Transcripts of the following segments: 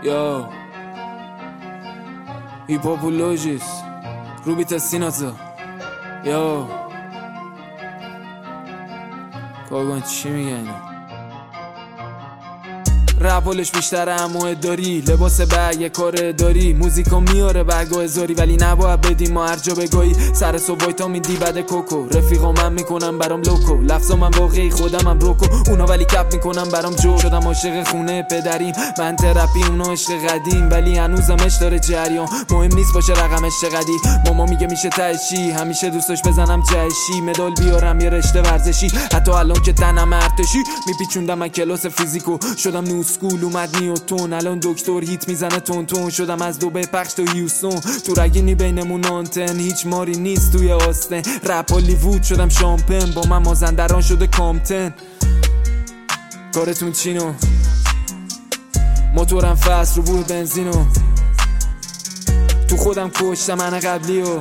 یا هیپاپولوژیس روبیت سیناتا یا کاغان چی میگه اینا؟ رپولش بیشتر اموه داری، لباس یه کار داری، موزیکو میاره برگو هزاری، ولی نباید بدیم ما هر جا بگویی. سر صبح تا میدی بعد کوکو، رفیقا من میکنم برام لوکو، لفظا من واقعی خودمم روکو، اونا ولی کپ میکنم برام جو. شدم عاشق خونه پدریم، من ترپی اونا عشق قدیم، ولی هنوزمش داره جریان، مهم نیست باشه رقمش چقدی. ماما میگه میشه تهشی، همیشه دوستش بزنم جهشی، مدال بیارم یه رشته ورزشی، حتی الان که تنم ارتشی. میپیچوندم من کلاس فیزیکو، شدم نوسکول اومد نیوتون، الان دکتر هیت میزنه تون تون، شدم از دبی پخش تو هیوستون، تو رگینی بینمون آنتن، هیچ ماری نیست توی آستن، رپ هالیوود شدم شامپن، با من مازندران شده کامتن. کارتون چینو؟ موتورم فست رو بوی بنزینو، تو خودم کشتم من قبلیو،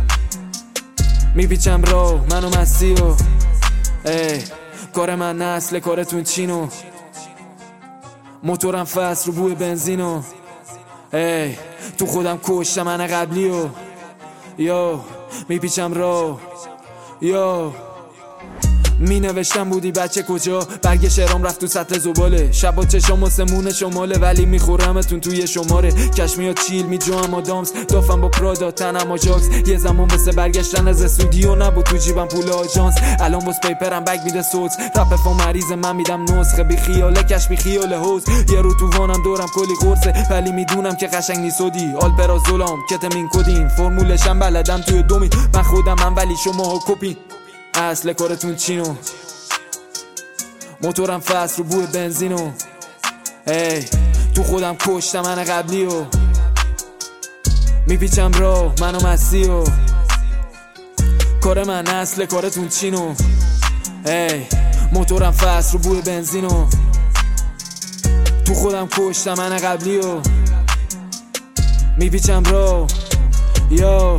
میپیچم راه منو مسیو. ای کار من نسل، کارتون چینو؟ موتورم فست رو بوی بنزینو، ای تو خودم کشتم من قبلیو، یا میپیچم راه، یا می نوشتم بودی بچه کجا، برگ شعرام رفت تو سطل زباله، شبا چشام واسمون شماله، ولی میخورمتون توی شماره. کش میاد چیل میجوام آدامز، دافم با پرادا تنم آجاکس، یه زمان واسه برگشتن از استودیو نبود تو جیبم پول آژانس، الان باز پیپرم بگ میده صوت، رپ فا مریض من میدم نسخه، بی خیاله کش بی خیاله حوز، یه رو تو وانم دورم کلی قرصه، ولی میدونم که قشنگ نیسودی، آلپرازولام کتامین کدین، فرمولشم بلدم توی دومی، من خودم ولی شماها کپین. اصل کارتون چینو؟ موتورم فست رو بوی بنزینو، ای تو خودم کشتم من قبلیو، میپیچم راه منو مسیو. کار من اصل کارتون چینو؟ ای موتورم فست رو بوی بنزینو، تو خودم کشتم من قبلیو، میپیچم راه، یا